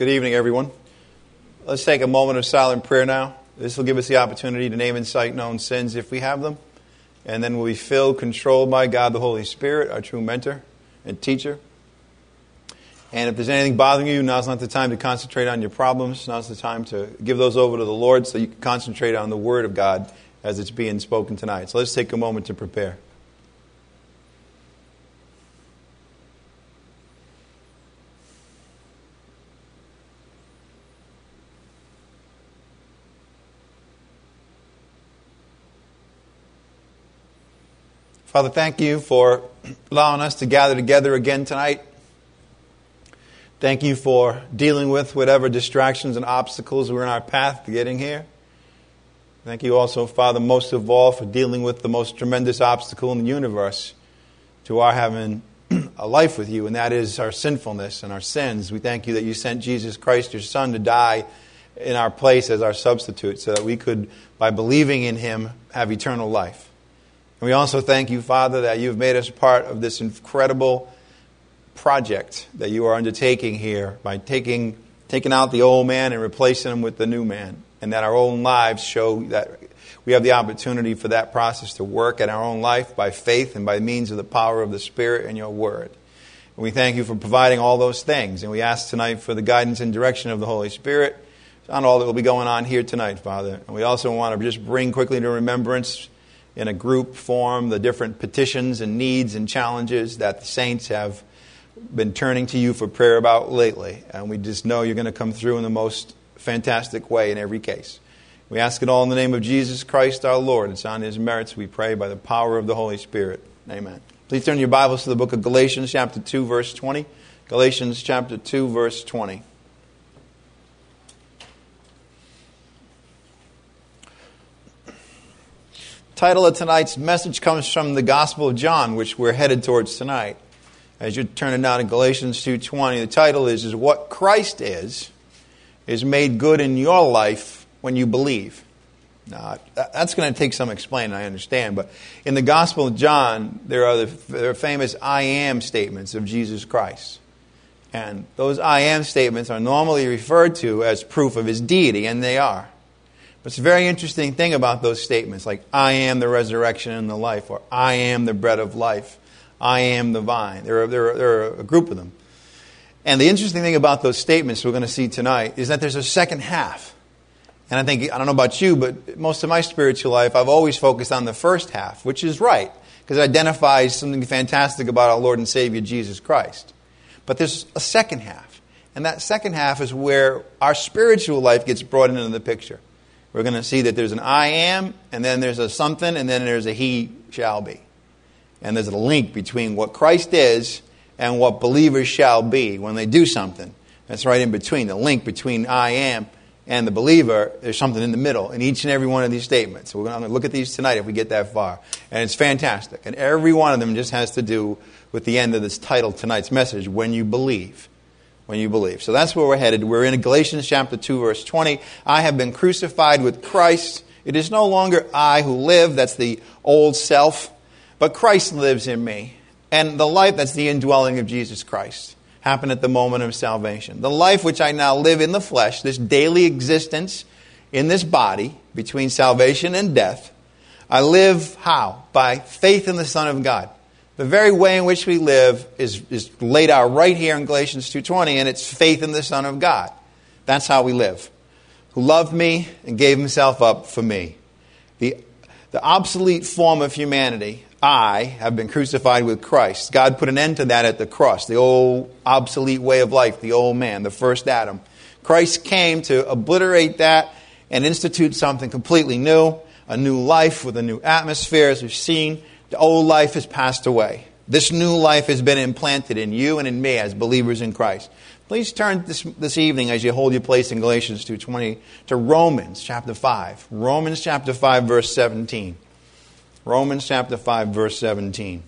Good evening, everyone. Let's take a moment of silent prayer now. This will give us the opportunity to name and cite known sins if we have them. And then we'll be filled, controlled by God the Holy Spirit, our true mentor and teacher. And if there's anything bothering you, now's not the time to concentrate on your problems. Now's the time to give those over to the Lord so you can concentrate on the Word of God as it's being spoken tonight. So let's take a moment to prepare. Father, thank you for allowing us to gather together again tonight. Thank you for dealing with whatever distractions and obstacles were in our path to getting here. Thank you also, Father, most of all, for dealing with the most tremendous obstacle in the universe to our having a life with you, and that is our sinfulness and our sins. We thank you that you sent Jesus Christ, your Son, to die in our place as our substitute so that we could, by believing in Him, have eternal life. And we also thank you, Father, that you've made us part of this incredible project that you are undertaking here by taking out the old man and replacing him with the new man. And that our own lives show that we have the opportunity for that process to work in our own life by faith and by means of the power of the Spirit and your Word. And we thank you for providing all those things. And we ask tonight for the guidance and direction of the Holy Spirit on all that will be going on here tonight, Father. And we also want to just bring quickly to remembrance in a group form the different petitions and needs and challenges that the saints have been turning to you for prayer about lately. And we just know you're going to come through in the most fantastic way in every case. We ask it all in the name of Jesus Christ our Lord. It's on His merits we pray by the power of the Holy Spirit. Amen. Please turn your Bibles to the book of Galatians chapter 2 verse 20. Galatians chapter 2 verse 20. The title of tonight's message comes from the Gospel of John, which we're headed towards tonight. As you turn it down to Galatians 2:20, the title is what Christ is made good in your life when you believe. Now, that's going to take some explaining, I understand. But in the Gospel of John, there are famous I am statements of Jesus Christ. And those I am statements are normally referred to as proof of His deity, and they are. But it's a very interesting thing about those statements, like I am the resurrection and the life, or I am the bread of life, I am the vine. There are a group of them. And the interesting thing about those statements we're going to see tonight is that there's a second half. And I don't know about you, but most of my spiritual life, I've always focused on the first half, which is right, because it identifies something fantastic about our Lord and Savior, Jesus Christ. But there's a second half. And that second half is where our spiritual life gets brought into the picture. We're going to see that there's an I am, and then there's a something, and then there's a he shall be. And there's a link between what Christ is and what believers shall be when they do something. That's right in between. The link between I am and the believer, there's something in the middle in each and every one of these statements. So we're going to look at these tonight if we get that far. And it's fantastic. And every one of them just has to do with the end of this title, tonight's message, when you believe. When you believe. So that's where we're headed. We're in Galatians chapter 2, verse 20. I have been crucified with Christ. It is no longer I who live, that's the old self, but Christ lives in me. And the life, that's the indwelling of Jesus Christ, happened at the moment of salvation. The life which I now live in the flesh, this daily existence in this body, between salvation and death, I live how? By faith in the Son of God. The very way in which we live is laid out right here in Galatians 2:20, and it's faith in the Son of God. That's how we live. Who loved me and gave Himself up for me. The obsolete form of humanity, I have been crucified with Christ. God put an end to that at the cross, the old obsolete way of life, the old man, the first Adam. Christ came to obliterate that and institute something completely new, a new life with a new atmosphere, as we've seen. The old life has passed away. This new life has been implanted in you and in me as believers in Christ. Please turn this evening as you hold your place in Galatians 2:20 to Romans chapter 5. Romans chapter 5 verse 17. Romans chapter 5 verse 17.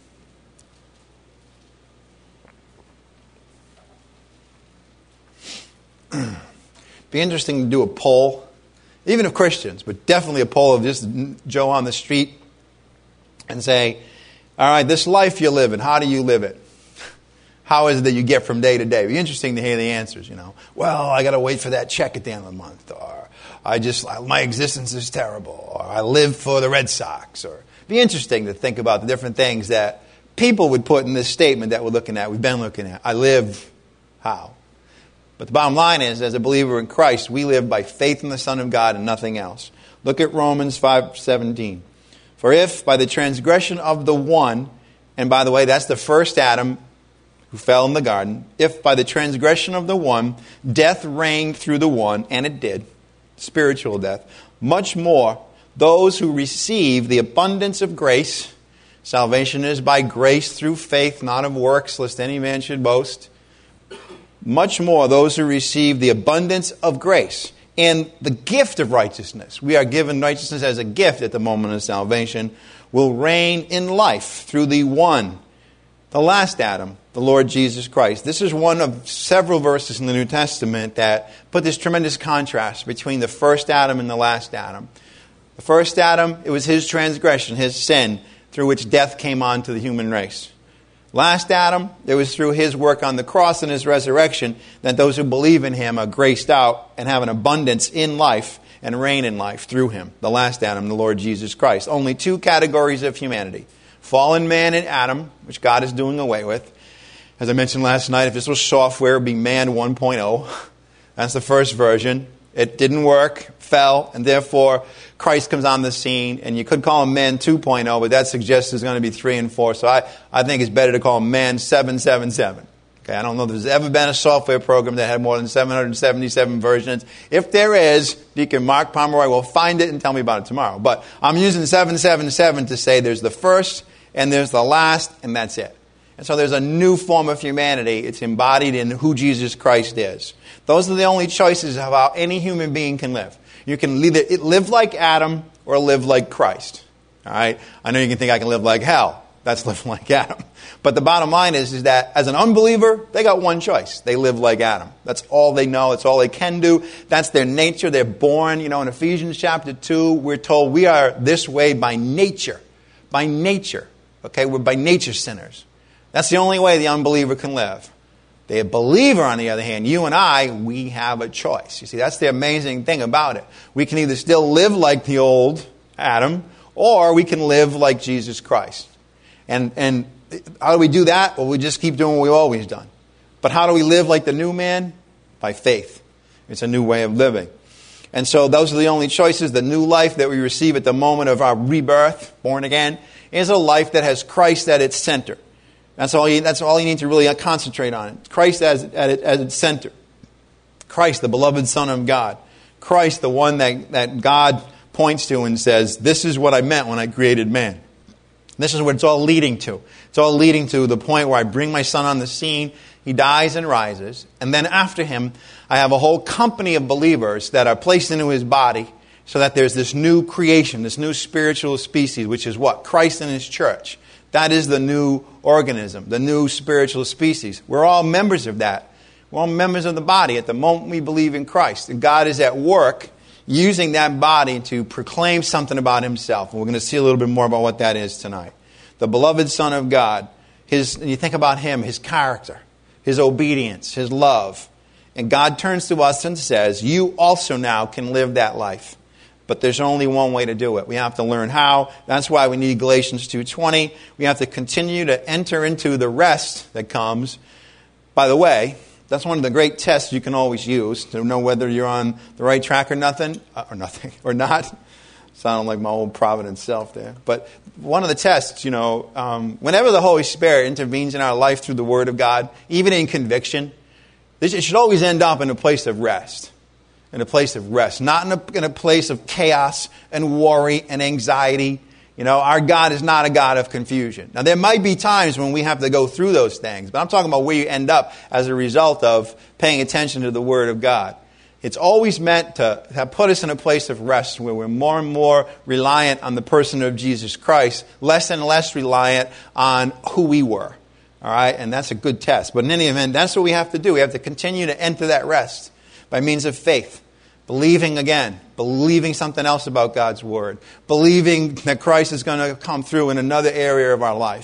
Be interesting to do a poll, even of Christians, but definitely a poll of just Joe on the street. And say, all right, this life you're living, how do you live it? How is it that you get from day to day? It'd be interesting to hear the answers, Well, I got to wait for that check at the end of the month. Or my existence is terrible. Or I live for the Red Sox. Or it'd be interesting to think about the different things that people would put in this statement that we've been looking at. I live how? But the bottom line is, as a believer in Christ, we live by faith in the Son of God and nothing else. Look at Romans 5:17. For if by the transgression of the one, and by the way, that's the first Adam who fell in the garden, if by the transgression of the one, death reigned through the one, and it did, spiritual death, much more those who receive the abundance of grace, salvation is by grace through faith, not of works, lest any man should boast, much more those who receive the abundance of grace and the gift of righteousness. We are given righteousness as a gift at the moment of salvation, will reign in life through the one, the last Adam, the Lord Jesus Christ. This is one of several verses in the New Testament that put this tremendous contrast between the first Adam and the last Adam. The first Adam, it was his transgression, his sin, through which death came on to the human race. Last Adam, it was through his work on the cross and his resurrection that those who believe in him are graced out and have an abundance in life and reign in life through him. The last Adam, the Lord Jesus Christ. Only two categories of humanity. Fallen man in Adam, which God is doing away with. As I mentioned last night, if this was software, it would be man 1.0. That's the first version. It didn't work, fell, and therefore Christ comes on the scene. And you could call him man 2.0, but that suggests there's going to be 3 and 4. So I think it's better to call him man 777. Okay, I don't know if there's ever been a software program that had more than 777 versions. If there is, Deacon Mark Pomeroy will find it and tell me about it tomorrow. But I'm using 777 to say there's the first and there's the last, and that's it. And so there's a new form of humanity. It's embodied in who Jesus Christ is. Those are the only choices of how any human being can live. You can either live like Adam or live like Christ. All right? I know you can think I can live like hell. That's living like Adam. But the bottom line is that as an unbeliever, they got one choice. They live like Adam. That's all they know. It's all they can do. That's their nature. They're born. In Ephesians chapter 2, we're told we are this way by nature. By nature. Okay? We're by nature sinners. That's the only way the unbeliever can live. The believer, on the other hand, you and I, we have a choice. You see, that's the amazing thing about it. We can either still live like the old Adam, or we can live like Jesus Christ. And how do we do that? Well, we just keep doing what we've always done. But how do we live like the new man? By faith. It's a new way of living. And so those are the only choices. The new life that we receive at the moment of our rebirth, born again, is a life that has Christ at its center. That's all you need to really concentrate on. Christ as its center. Christ, the beloved Son of God. Christ, the one that God points to and says, this is what I meant when I created man. This is what it's all leading to. It's all leading to the point where I bring my Son on the scene. He dies and rises. And then after him, I have a whole company of believers that are placed into his body so that there's this new creation, this new spiritual species, which is what? Christ and his church. That is the new organism, the new spiritual species. We're all members of that. We're all members of the body at the moment we believe in Christ. And God is at work using that body to proclaim something about himself. And we're going to see a little bit more about what that is tonight. The beloved Son of God, and you think about him, his character, his obedience, his love. And God turns to us and says, you also now can live that life. But there's only one way to do it. We have to learn how. That's why we need Galatians 2:20. We have to continue to enter into the rest that comes. By the way, that's one of the great tests you can always use to know whether you're on the right track or not. Sounding like my old Providence self there. But one of the tests, whenever the Holy Spirit intervenes in our life through the Word of God, even in conviction, it should always end up in a place of rest. In a place of rest, not in a place of chaos and worry and anxiety. Our God is not a God of confusion. Now, there might be times when we have to go through those things, but I'm talking about where you end up as a result of paying attention to the Word of God. It's always meant to put us in a place of rest where we're more and more reliant on the person of Jesus Christ, less and less reliant on who we were. All right? And that's a good test. But in any event, that's what we have to do. We have to continue to enter that rest by means of faith. Believing again, believing something else about God's Word, believing that Christ is going to come through in another area of our life,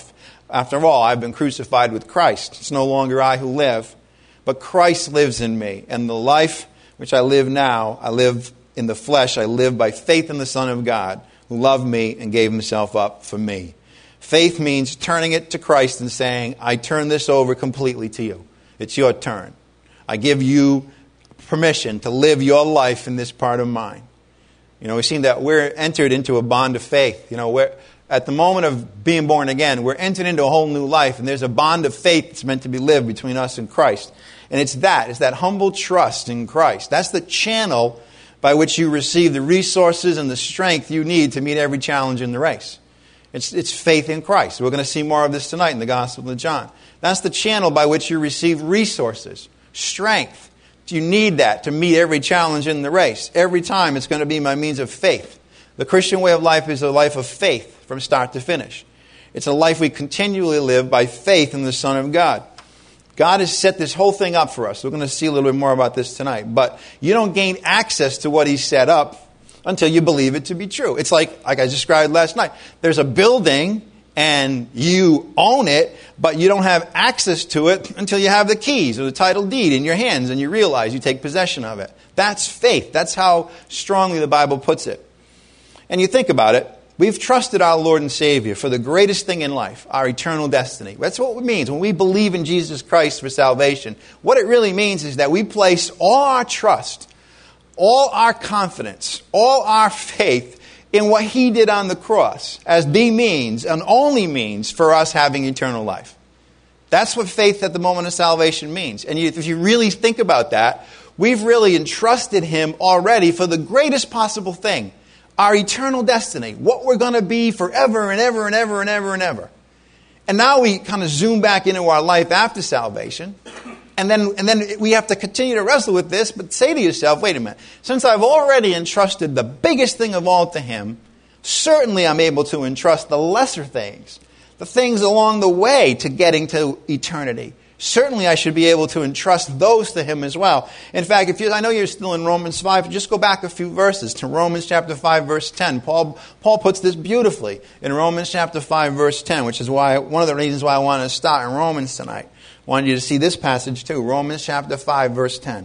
After all, I've been crucified with Christ. It's no longer I who live, but Christ lives in me. And the life which I live now, I live in the flesh. I live by faith in the Son of God, who loved me and gave himself up for me. Faith means turning it to Christ and saying, I turn this over completely to you. It's your turn. I give you permission to live your life in this part of mine. We've seen that we're entered into a bond of faith. We're at the moment of being born again, we're entered into a whole new life, and there's a bond of faith that's meant to be lived between us and Christ. And it's that humble trust in Christ. That's the channel by which you receive the resources and the strength you need to meet every challenge in the race. It's faith in Christ. We're going to see more of this tonight in the Gospel of John. That's the channel by which you receive resources, strength. You need that to meet every challenge in the race. Every time it's going to be by means of faith. The Christian way of life is a life of faith from start to finish. It's a life we continually live by faith in the Son of God. God has set this whole thing up for us. We're going to see a little bit more about this tonight. But you don't gain access to what He's set up until you believe it to be true. It's like I described last night. There's a building and you own it, but you don't have access to it until you have the keys or the title deed in your hands and you realize you take possession of it. That's faith. That's how strongly the Bible puts it. And you think about it, we've trusted our Lord and Savior for the greatest thing in life, our eternal destiny. That's what it means when we believe in Jesus Christ for salvation. What it really means is that we place all our trust, all our confidence, all our faith in what He did on the cross as the means and only means for us having eternal life. That's what faith at the moment of salvation means. And if you really think about that, we've really entrusted Him already for the greatest possible thing, our eternal destiny, what we're going to be forever and ever and ever and ever and ever. And now we kind of zoom back into our life after salvation. And then we have to continue to wrestle with this, but say to yourself, wait a minute, since I've already entrusted the biggest thing of all to Him, certainly I'm able to entrust the lesser things, the things along the way to getting to eternity. Certainly I should be able to entrust those to Him as well. In fact, I know you're still in Romans 5, just go back a few verses to Romans chapter 5, verse 10. Paul puts this beautifully in Romans chapter 5, verse 10, which is one of the reasons why I wanted to start in Romans tonight. I wanted you to see this passage too. Romans chapter 5, verse 10.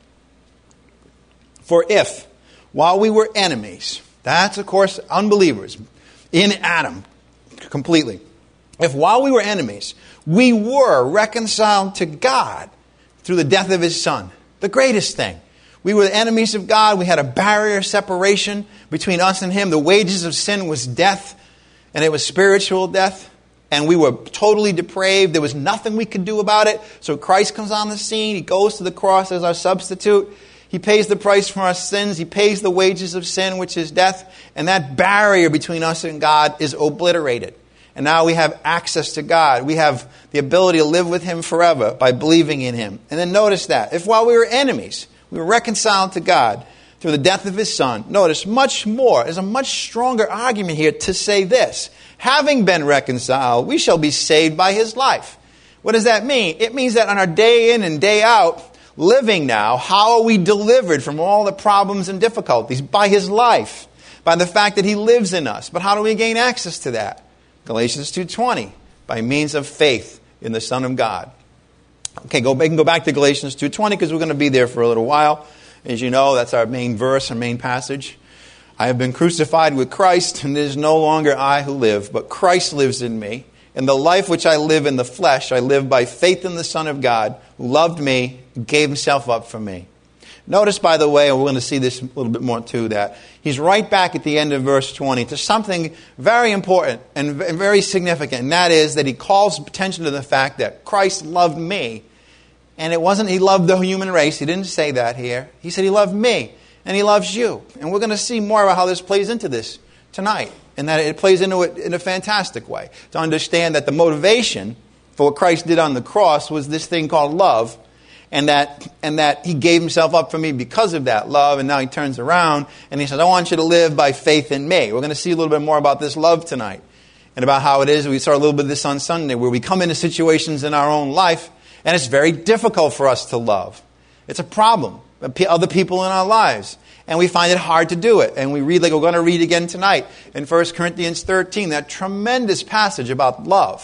For if, while we were enemies, that's of course unbelievers, in Adam, completely. If while we were enemies, we were reconciled to God through the death of His Son, the greatest thing. We were the enemies of God. We had a barrier separation between us and Him. The wages of sin was death, and it was spiritual death. And we were totally depraved. There was nothing we could do about it. So Christ comes on the scene. He goes to the cross as our substitute. He pays the price for our sins. He pays the wages of sin, which is death. And that barrier between us and God is obliterated. And now we have access to God. We have the ability to live with Him forever by believing in Him. And then notice that. If while we were enemies, we were reconciled to God through the death of His Son. Notice much more. There's a much stronger argument here to say this. Having been reconciled, we shall be saved by His life. What does that mean? It means that on our day in and day out, living now, how are we delivered from all the problems and difficulties? By His life, by the fact that He lives in us. But how do we gain access to that? Galatians 2:20, by means of faith in the Son of God. Okay, we can go back to Galatians 2:20 because we're going to be there for a little while. As you know, that's our main verse, our main passage. I have been crucified with Christ, and it is no longer I who live, but Christ lives in me. And the life which I live in the flesh, I live by faith in the Son of God, who loved me and gave Himself up for me. Notice, by the way, and we're going to see this a little bit more too, that he's right back at the end of verse 20 to something very important and very significant, and that is that he calls attention to the fact that Christ loved me. And it wasn't He loved the human race. He didn't say that here. He said He loved me. And He loves you. And we're going to see more about how this plays into this tonight. And that it plays into it in a fantastic way. To understand that the motivation for what Christ did on the cross was this thing called love. And that He gave Himself up for me because of that love. And now He turns around and He says, I want you to live by faith in me. We're going to see a little bit more about this love tonight. And about how it is. We saw a little bit of this on Sunday. Where we come into situations in our own life. And it's very difficult for us to love. It's a problem. Other people in our lives. And we find it hard to do it. And we read, like we're going to read again tonight, in 1 Corinthians 13, that tremendous passage about love.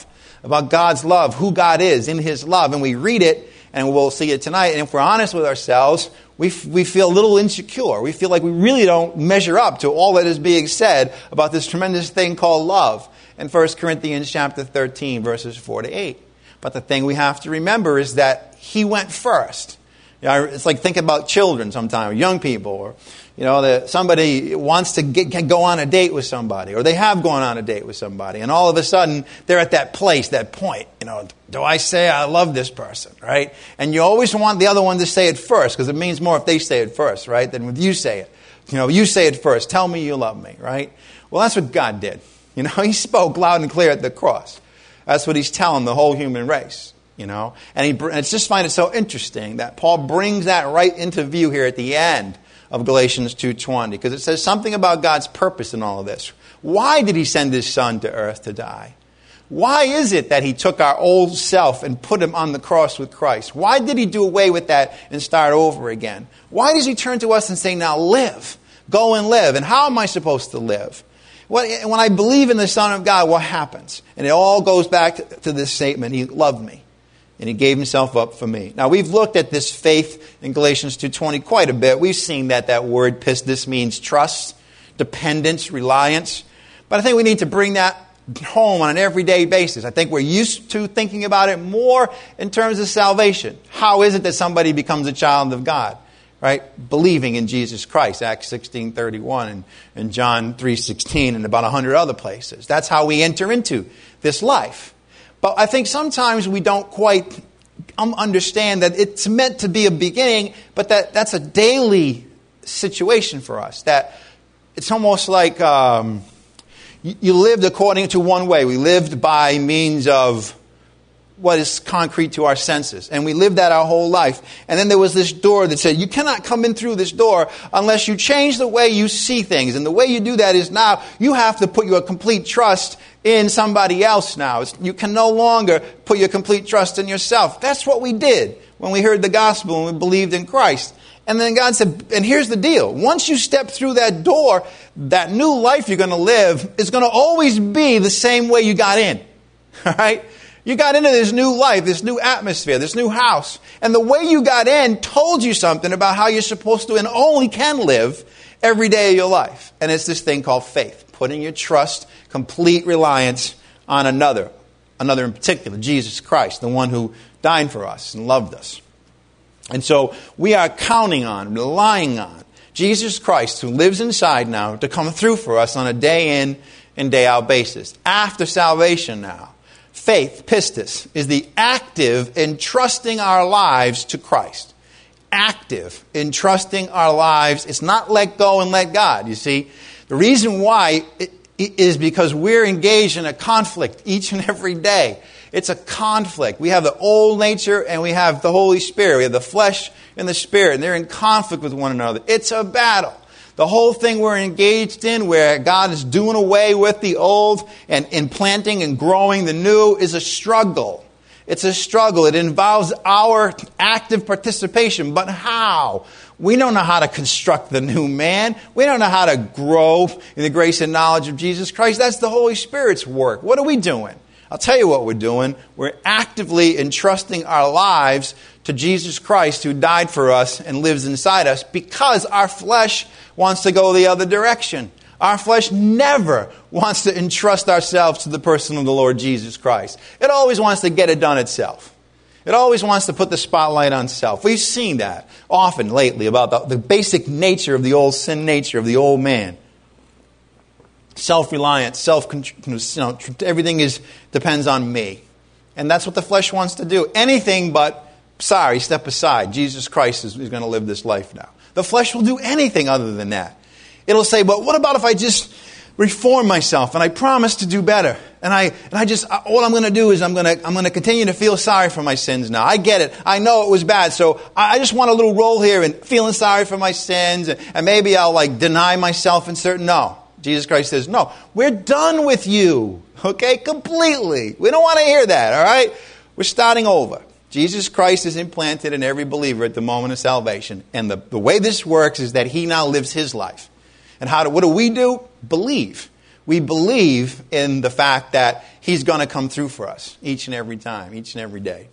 about God's love, who God is in his love. And we read it, and we'll see it tonight. And if we're honest with ourselves, we feel a little insecure. We feel like we really don't measure up to all that is being said about this tremendous thing called love in 1 Corinthians chapter 13, verses 4 to 8. But the thing we have to remember is that he went first. You know, it's like thinking about children sometimes, young people, or that somebody wants to go on a date with somebody, or they have gone on a date with somebody, and all of a sudden they're at that place, that point. Do I say I love this person, right? And you always want the other one to say it first, because it means more if they say it first, right, than if you say it. You say it first. Tell me you love me, right? Well, that's what God did. He spoke loud and clear at the cross. That's what he's telling the whole human race. And it's just find it so interesting that Paul brings that right into view here at the end of Galatians 2:20, because it says something about God's purpose in all of this. Why did he send his son to earth to die? Why is it that he took our old self and put him on the cross with Christ? Why did he do away with that and start over again? Why does he turn to us and say, now live, go and live? And how am I supposed to live? When I believe in the Son of God, what happens? And it all goes back to this statement, he loved me. And he gave himself up for me. Now, we've looked at this faith in Galatians 2:20 quite a bit. We've seen that word pistis means trust, dependence, reliance. But I think we need to bring that home on an everyday basis. I think we're used to thinking about it more in terms of salvation. How is it that somebody becomes a child of God? Right? Believing in Jesus Christ, Acts 16:31 and John 3:16 and about 100 other places. That's how we enter into this life. But I think sometimes we don't quite understand that it's meant to be a beginning, but that's a daily situation for us. That it's almost like you lived according to one way. We lived by means of what is concrete to our senses. And we lived that our whole life. And then there was this door that said, you cannot come in through this door unless you change the way you see things. And the way you do that is now you have to put your complete trust in somebody else now. You can no longer put your complete trust in yourself. That's what we did when we heard the gospel and we believed in Christ. And then God said, and here's the deal. Once you step through that door, that new life you're going to live is going to always be the same way you got in. All right? You got into this new life, this new atmosphere, this new house. And the way you got in told you something about how you're supposed to and only can live every day of your life. And it's this thing called faith. Putting your trust, complete reliance on another in particular, Jesus Christ, the one who died for us and loved us. And so we are counting on, relying on Jesus Christ, who lives inside now, to come through for us on a day in and day out basis. After salvation now, faith, pistis, is the active entrusting our lives to Christ. Active entrusting our lives. It's not let go and let God, you see. The reason why is because we're engaged in a conflict each and every day. It's a conflict. We have the old nature and we have the Holy Spirit. We have the flesh and the spirit, and they're in conflict with one another. It's a battle. The whole thing we're engaged in, where God is doing away with the old and implanting and growing the new, is a struggle. It's a struggle. It involves our active participation. But how? We don't know how to construct the new man. We don't know how to grow in the grace and knowledge of Jesus Christ. That's the Holy Spirit's work. What are we doing? I'll tell you what we're doing. We're actively entrusting our lives to Jesus Christ, who died for us and lives inside us, because our flesh wants to go the other direction. Our flesh never wants to entrust ourselves to the person of the Lord Jesus Christ. It always wants to get it done itself. It always wants to put the spotlight on self. We've seen that often lately about the basic nature of the old sin nature of the old man. Self-reliance, everything depends on me. And that's what the flesh wants to do. Anything but, step aside. Jesus Christ is going to live this life now. The flesh will do anything other than that. It'll say, but what about if I just reform myself and I promise to do better? And all I'm going to do is I'm going to continue to feel sorry for my sins now. I get it. I know it was bad. So I just want a little roll here and feeling sorry for my sins. And maybe I'll deny myself in certain, no. Jesus Christ says, no, we're done with you. Okay, completely. We don't want to hear that, all right? We're starting over. Jesus Christ is implanted in every believer at the moment of salvation. And the way this works is that he now lives his life. And what do? Believe. we believe in the fact that He's going to come through for us each and every time, each and every day.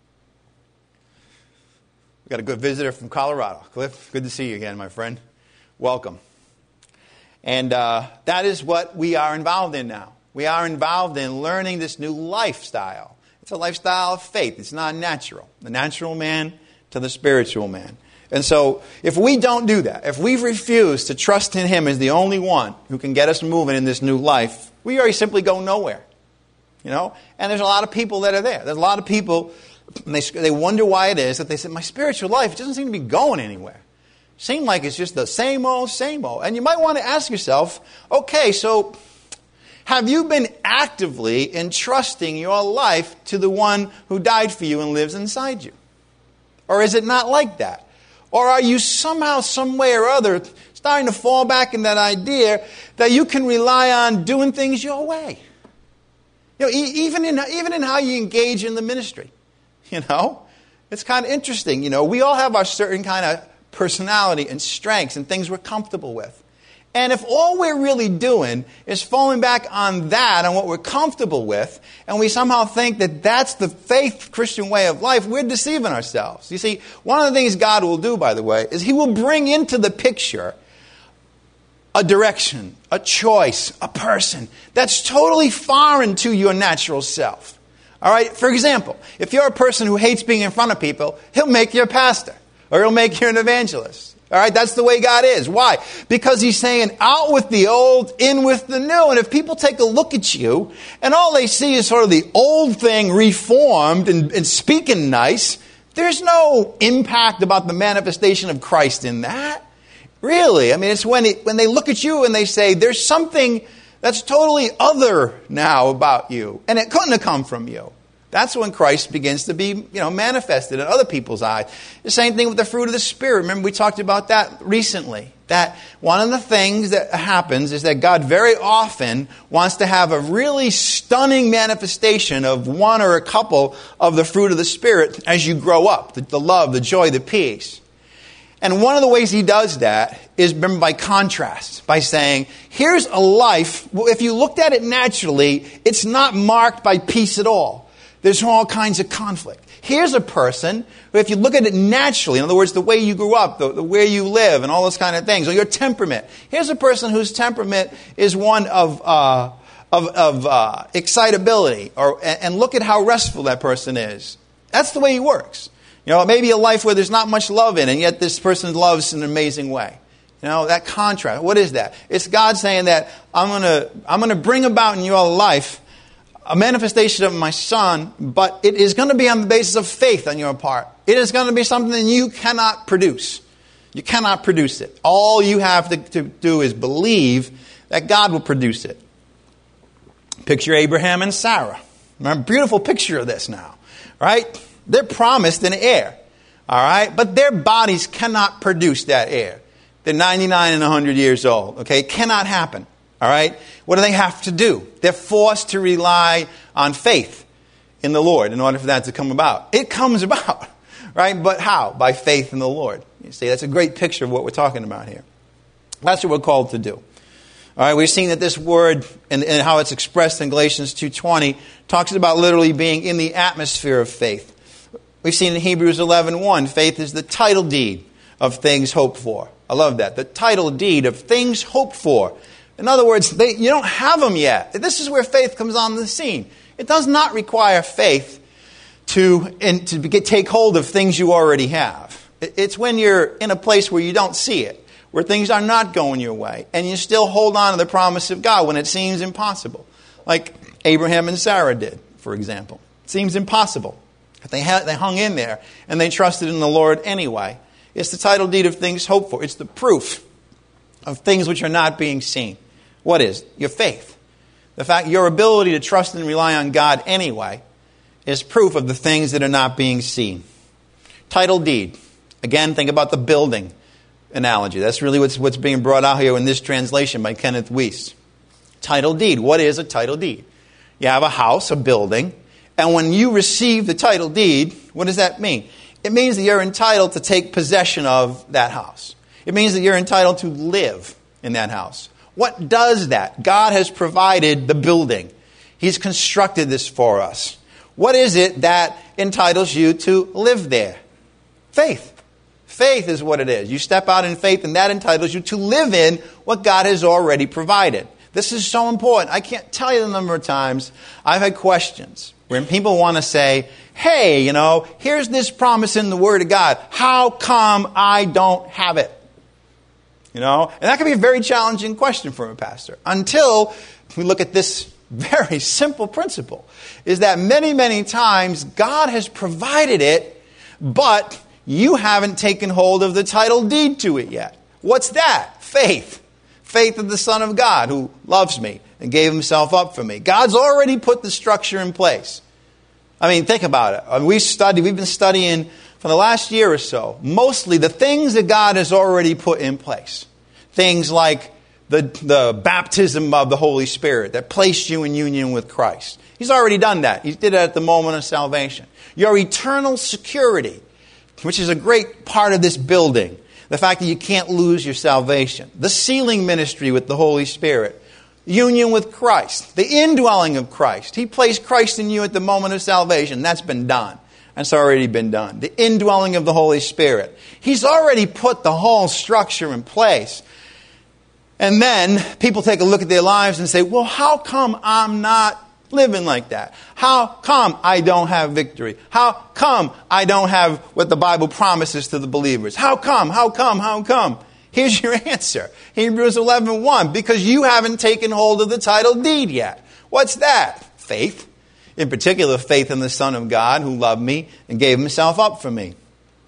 We got a good visitor from Colorado. Cliff, good to see you again, my friend. Welcome. And that is what we are involved in now. We are involved in learning this new lifestyle. It's a lifestyle of faith. It's not natural. The natural man to the spiritual man. And so if we don't do that, if we refuse to trust in Him as the only one who can get us moving in this new life, we already simply go nowhere. You know? And there's a lot of people that are there. There's a lot of people, and they wonder why it is that they say, my spiritual life doesn't seem to be going anywhere. Seem like it's just the same old, same old. And you might want to ask yourself, okay, so have you been actively entrusting your life to the one who died for you and lives inside you? Or is it not like that? Or are you somehow, some way or other, starting to fall back in that idea that you can rely on doing things your way? You know, even in how you engage in the ministry. You know, it's kind of interesting. You know, we all have our certain kind of personality and strengths and things we're comfortable with. And if all we're really doing is falling back on that, on what we're comfortable with, and we somehow think that that's the faith Christian way of life, we're deceiving ourselves. You see, one of the things God will do, by the way, is He will bring into the picture a direction, a choice, a person that's totally foreign to your natural self. All right? For example, if you're a person who hates being in front of people, He'll make you a pastor, or He'll make you an evangelist. All right, that's the way God is. Why? Because He's saying, out with the old, in with the new. And if people take a look at you, and all they see is sort of the old thing reformed and speaking nice, there's no impact about the manifestation of Christ in that. Really? I mean, it's when they look at you and they say, there's something that's totally other now about you. And it couldn't have come from you. That's when Christ begins to be, manifested in other people's eyes. The same thing with the fruit of the Spirit. Remember, we talked about that recently. That one of the things that happens is that God very often wants to have a really stunning manifestation of one or a couple of the fruit of the Spirit as you grow up. The love, the joy, the peace. And one of the ways He does that is by contrast, by saying, here's a life, well, if you looked at it naturally, it's not marked by peace at all. There's all kinds of conflict. Here's a person who, if you look at it naturally, in other words, the way you grew up, the way you live, and all those kind of things, or your temperament. Here's a person whose temperament is one of excitability, and look at how restful that person is. That's the way he works. It may be a life where there's not much love in, and yet this person loves in an amazing way. That contrast. What is that? It's God saying that I'm going to bring about in your life a manifestation of my Son, but it is going to be on the basis of faith on your part. It is going to be something that you cannot produce. You cannot produce it. All you have to do is believe that God will produce it. Picture Abraham and Sarah. Remember, beautiful picture of this now, right? They're promised an heir, all right? But their bodies cannot produce that heir. They're 99 and 100 years old, okay? It cannot happen. All right? What do they have to do? They're forced to rely on faith in the Lord in order for that to come about. It comes about, right? But how? By faith in the Lord. You see, that's a great picture of what we're talking about here. That's what we're called to do. All right, we've seen that this word and how it's expressed in Galatians 2:20 talks about literally being in the atmosphere of faith. We've seen in Hebrews 11:1, faith is the title deed of things hoped for. I love that. The title deed of things hoped for. In other words, you don't have them yet. This is where faith comes on the scene. It does not require faith to take hold of things you already have. It's when you're in a place where you don't see it, where things are not going your way, and you still hold on to the promise of God when it seems impossible. Like Abraham and Sarah did, for example. It seems impossible. But they hung in there, and they trusted in the Lord anyway. It's the title deed of things hoped for. It's the proof of things which are not being seen. What is? Your faith. The fact your ability to trust and rely on God anyway is proof of the things that are not being seen. Title deed. Again, think about the building analogy. That's really what's being brought out here in this translation by Kenneth Weiss. Title deed. What is a title deed? You have a house, a building, and when you receive the title deed, what does that mean? It means that you're entitled to take possession of that house. It means that you're entitled to live in that house. What does that? God has provided the building. He's constructed this for us. What is it that entitles you to live there? Faith. Faith is what it is. You step out in faith, and that entitles you to live in what God has already provided. This is so important. I can't tell you the number of times I've had questions where people want to say, hey, here's this promise in the Word of God. How come I don't have it? And that can be a very challenging question for a pastor until we look at this very simple principle, is that many, many times God has provided it, but you haven't taken hold of the title deed to it yet. What's that? Faith. Faith of the Son of God who loves me and gave himself up for me. God's already put the structure in place. I mean, think about it. We've been studying for the last year or so, mostly the things that God has already put in place. Things like the baptism of the Holy Spirit that placed you in union with Christ. He's already done that. He did it at the moment of salvation. Your eternal security, which is a great part of this building. The fact that you can't lose your salvation. The sealing ministry with the Holy Spirit. Union with Christ. The indwelling of Christ. He placed Christ in you at the moment of salvation. That's been done. That's already been done. The indwelling of the Holy Spirit. He's already put the whole structure in place. And then people take a look at their lives and say, well, how come I'm not living like that? How come I don't have victory? How come I don't have what the Bible promises to the believers? How come? Here's your answer. Hebrews 11:1. Because you haven't taken hold of the title deed yet. What's that? Faith. In particular, faith in the Son of God who loved me and gave himself up for me.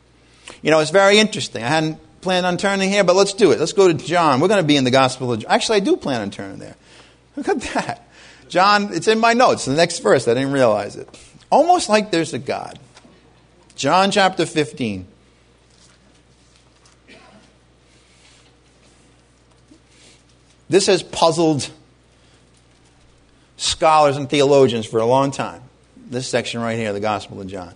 It's very interesting. I hadn't planned on turning here, but let's do it. Let's go to John. We're going to be in the Gospel of John. Actually, I do plan on turning there. Look at that. John, it's in my notes, the next verse. I didn't realize it. Almost like there's a God. John chapter 15. This has puzzled scholars and theologians for a long time. This section right here, the Gospel of John.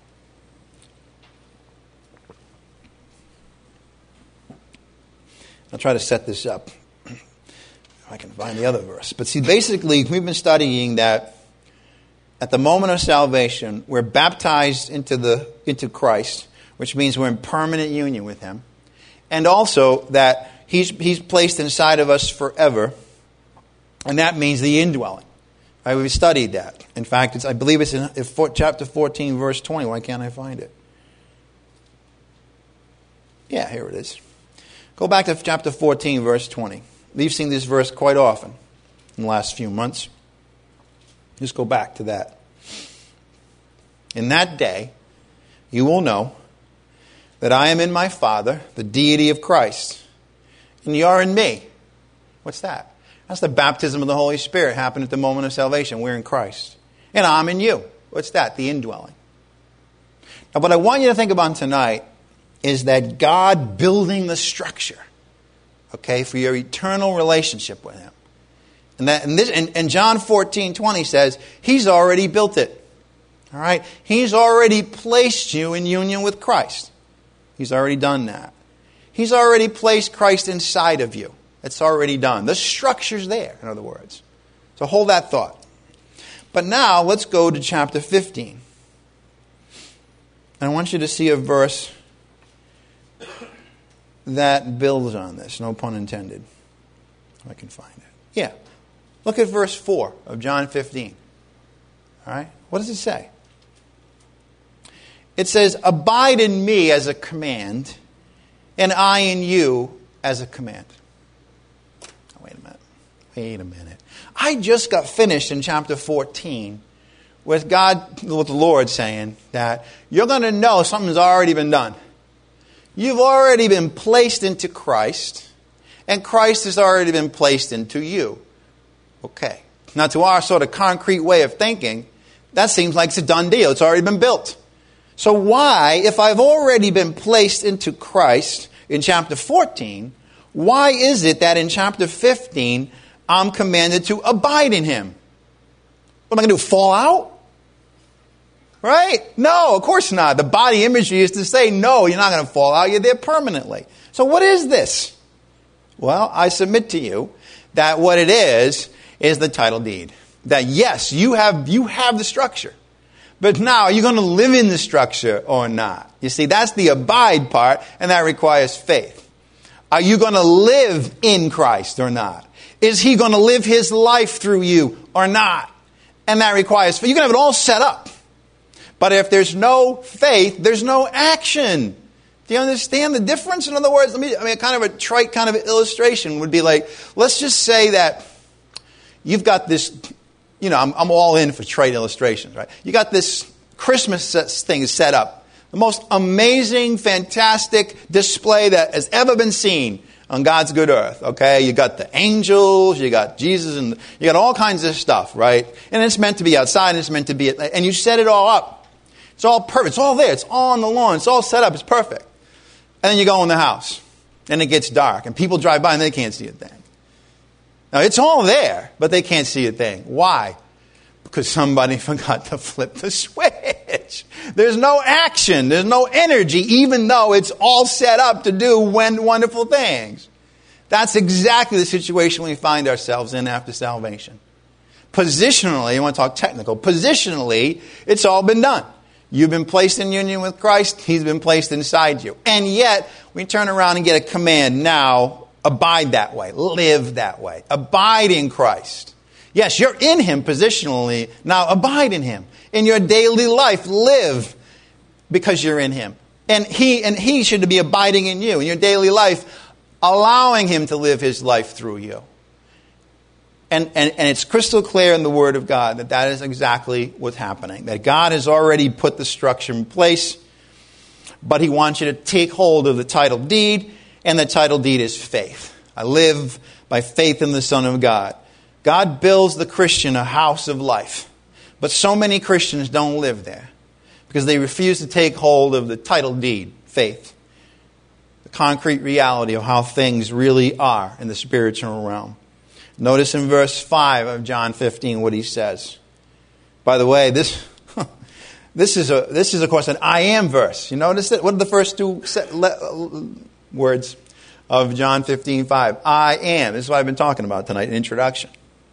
I'll try to set this up. I can find the other verse. But see, basically, we've been studying that at the moment of salvation, we're baptized into Christ, which means we're in permanent union with him. And also that he's placed inside of us forever. And that means the indwelling. Right, we've studied that. In fact, I believe it's in chapter 14, verse 20. Why can't I find it? Yeah, here it is. Go back to chapter 14, verse 20. We've seen this verse quite often in the last few months. Just go back to that. In that day, you will know that I am in my Father, the deity of Christ, and you are in me. What's that? That's the baptism of the Holy Spirit happened at the moment of salvation. We're in Christ. And I'm in you. What's that? The indwelling. Now, what I want you to think about tonight is that God building the structure, okay, for your eternal relationship with him. And John 14:20 says, he's already built it. All right? He's already placed you in union with Christ. He's already done that. He's already placed Christ inside of you. It's already done. The structure's there, in other words. So hold that thought. But now, let's go to chapter 15. And I want you to see a verse that builds on this. No pun intended. If I can find it. Yeah. Look at verse 4 of John 15. All right? What does it say? It says, abide in me as a command, and I in you as a command. Oh, wait a minute. I just got finished in chapter 14 with the Lord saying that you're going to know something's already been done. You've already been placed into Christ, and Christ has already been placed into you. Okay. Now, to our sort of concrete way of thinking, that seems like it's a done deal. It's already been built. So why, if I've already been placed into Christ in chapter 14, why is it that in chapter 15 I'm commanded to abide in him? What am I going to do, fall out? Right? No, of course not. The body imagery is to say, no, you're not going to fall out. You're there permanently. So what is this? Well, I submit to you that what it is the title deed. That yes, you have the structure. But now, are you going to live in the structure or not? You see, that's the abide part, and that requires faith. Are you going to live in Christ or not? Is he going to live his life through you or not? And that requires faith. You can have it all set up. But if there's no faith, there's no action. Do you understand the difference? In other words, kind of a trite kind of illustration would be like, let's just say that you've got this, I'm all in for trite illustrations, right? You got this Christmas thing set up. The most amazing, fantastic display that has ever been seen on God's good earth, okay? You got the angels, you got Jesus, and you got all kinds of stuff, right? And it's meant to be outside, and it's meant to be, and you set it all up. It's all perfect. It's all there. It's all on the lawn. It's all set up. It's perfect. And then you go in the house, and it gets dark, and people drive by, and they can't see a thing. Now, it's all there, but they can't see a thing. Why? Because somebody forgot to flip the switch. There's no action. There's no energy, even though it's all set up to do wonderful things. That's exactly the situation we find ourselves in after salvation. Positionally, I want to talk technical. Positionally, it's all been done. You've been placed in union with Christ. He's been placed inside you. And yet, we turn around and get a command now, abide that way. Live that way. Abide in Christ. Yes, you're in him positionally. Now abide in him. In your daily life, live because you're in him. And he should be abiding in you. In your daily life, allowing him to live his life through you. And it's crystal clear in the Word of God that is exactly what's happening. That God has already put the structure in place, but he wants you to take hold of the title deed, and the title deed is faith. I live by faith in the Son of God. God builds the Christian a house of life. But so many Christians don't live there because they refuse to take hold of the title deed, faith. The concrete reality of how things really are in the spiritual realm. Notice in verse 5 of John 15 what he says. By the way, this is of course an I am verse. You notice it? What are the first two words of John 15:5? I am. This is what I've been talking about tonight in introduction.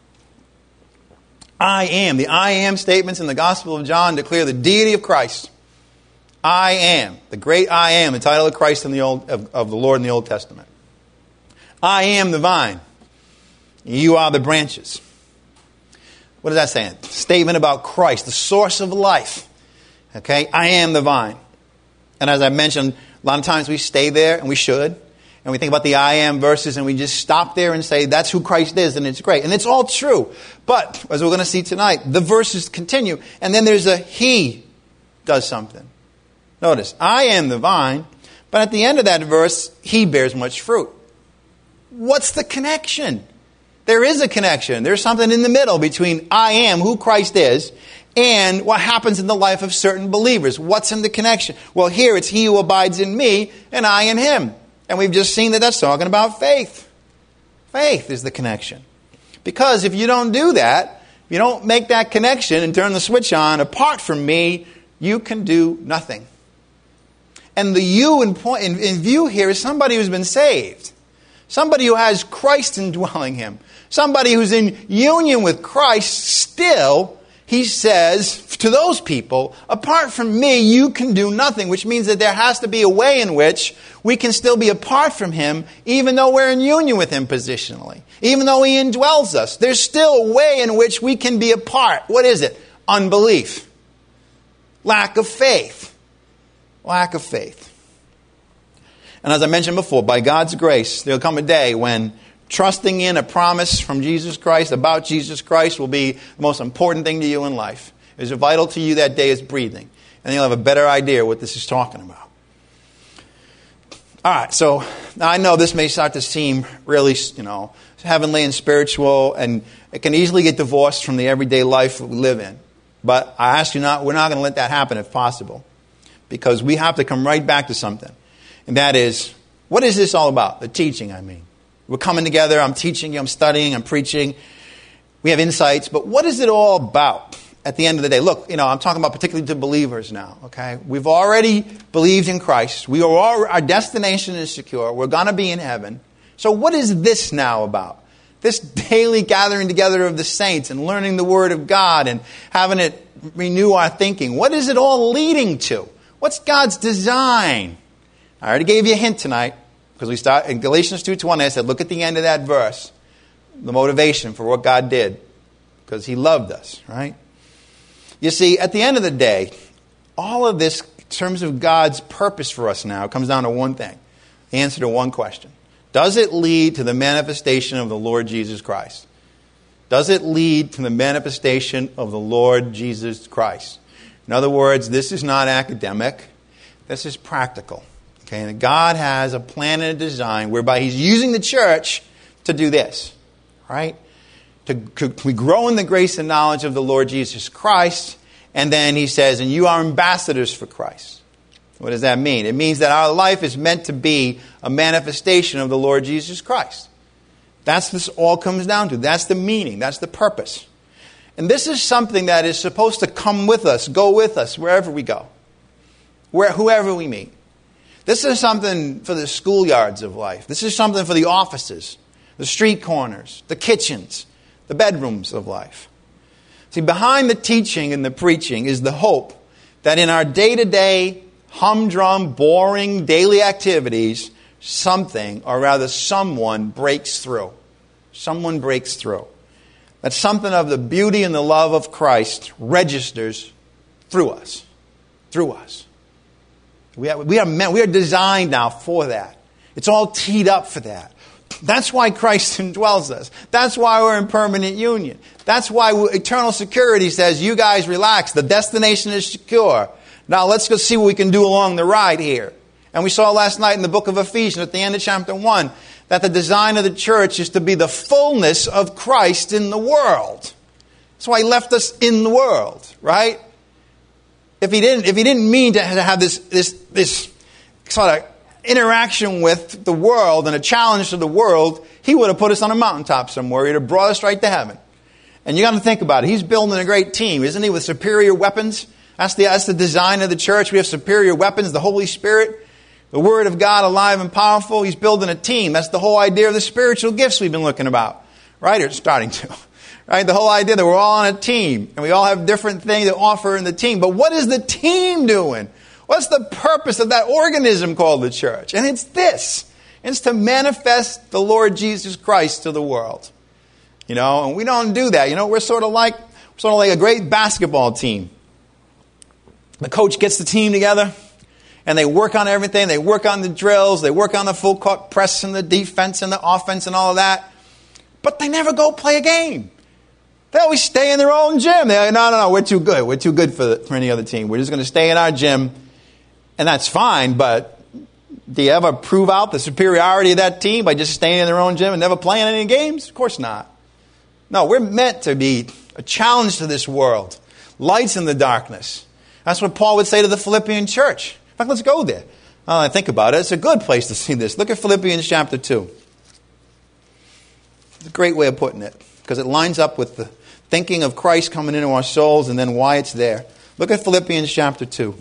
I am. The I am statements in the Gospel of John declare the deity of Christ. I am. The great I am, the title of Christ in the of the Lord in the Old Testament. I am the vine. You are the branches. What is that saying? Statement about Christ, the source of life. Okay? I am the vine. And as I mentioned, a lot of times we stay there, and we should. And we think about the I am verses, and we just stop there and say, that's who Christ is, and it's great. And it's all true. But, as we're going to see tonight, the verses continue. And then there's a he does something. Notice, I am the vine. But at the end of that verse, he bears much fruit. What's the connection? There is a connection. There's something in the middle between I am, who Christ is, and what happens in the life of certain believers. What's in the connection? Well, here it's he who abides in me, and I in him. And we've just seen that that's talking about faith. Faith is the connection. Because if you don't do that, if you don't make that connection and turn the switch on, apart from me, you can do nothing. And the you in view here is somebody who's been saved. Somebody who has Christ indwelling him. Somebody who's in union with Christ still. He says to those people, apart from me, you can do nothing, which means that there has to be a way in which we can still be apart from him, even though we're in union with him positionally. Even though he indwells us, there's still a way in which we can be apart. What is it? Unbelief. Lack of faith. Lack of faith. And as I mentioned before, by God's grace, there'll come a day when trusting in a promise from Jesus Christ about Jesus Christ will be the most important thing to you in life. It's vital to you that day is breathing. And you'll have a better idea what this is talking about. All right, so now I know this may start to seem really, heavenly and spiritual, and it can easily get divorced from the everyday life that we live in. But I ask you we're not going to let that happen if possible. Because we have to come right back to something. And that is, what is this all about? The teaching, I mean. We're coming together, I'm teaching you, I'm studying, I'm preaching. We have insights, but what is it all about at the end of the day? Look, I'm talking about particularly to believers now, okay? We've already believed in Christ. Our destination is secure. We're going to be in heaven. So what is this now about? This daily gathering together of the saints and learning the Word of God and having it renew our thinking. What is it all leading to? What's God's design? I already gave you a hint tonight because we start in Galatians 2:20. I said, look at the end of that verse. The motivation for what God did. Because He loved us, right? You see, at the end of the day, all of this in terms of God's purpose for us now comes down to one thing. The answer to one question. Does it lead to the manifestation of the Lord Jesus Christ? Does it lead to the manifestation of the Lord Jesus Christ? In other words, this is not academic. This is practical. Okay, and God has a plan and a design whereby He's using the church to do this. Right? We grow in the grace and knowledge of the Lord Jesus Christ. And then He says, and you are ambassadors for Christ. What does that mean? It means that our life is meant to be a manifestation of the Lord Jesus Christ. That's what this all comes down to. That's the meaning. That's the purpose. And this is something that is supposed to come with us, go with us, wherever we go. Whoever we meet. This is something for the schoolyards of life. This is something for the offices, the street corners, the kitchens, the bedrooms of life. See, behind the teaching and the preaching is the hope that in our day-to-day, humdrum, boring daily activities, something, or rather someone, breaks through. Someone breaks through. That something of the beauty and the love of Christ registers through us. Through us. We are designed now for that. It's all teed up for that. That's why Christ indwells us. That's why we're in permanent union. That's why eternal security says, you guys relax. The destination is secure. Now let's go see what we can do along the ride here. And we saw last night in the book of Ephesians at the end of chapter 1 that the design of the church is to be the fullness of Christ in the world. That's why He left us in the world, right? If he didn't mean to have this sort of interaction with the world and a challenge to the world, He would have put us on a mountaintop somewhere. He'd have brought us right to heaven. And you got to think about it. He's building a great team, isn't He, with superior weapons? That's the design of the church. We have superior weapons, the Holy Spirit, the Word of God alive and powerful. He's building a team. That's the whole idea of the spiritual gifts we've been looking about. Right? Or starting to. Right? The whole idea that we're all on a team. And we all have different things to offer in the team. But what is the team doing? What's the purpose of that organism called the church? And it's this. It's to manifest the Lord Jesus Christ to the world. You know, and we don't do that. You know, we're sort of like a great basketball team. The coach gets the team together, and they work on everything. They work on the drills. They work on the full court press and the defense and the offense and all of that. But they never go play a game. They always stay in their own gym. They're, no, we're too good. We're too good for any other team. We're just going to stay in our gym, and that's fine. But do you ever prove out the superiority of that team by just staying in their own gym and never playing any games? Of course not. No, we're meant to be a challenge to this world. Lights in the darkness. That's what Paul would say to the Philippian church. In fact, let's go there. I think about it. It's a good place to see this. Look at Philippians chapter 2. It's a great way of putting it, because it lines up with the thinking of Christ coming into our souls and then why it's there. Look at Philippians chapter 2.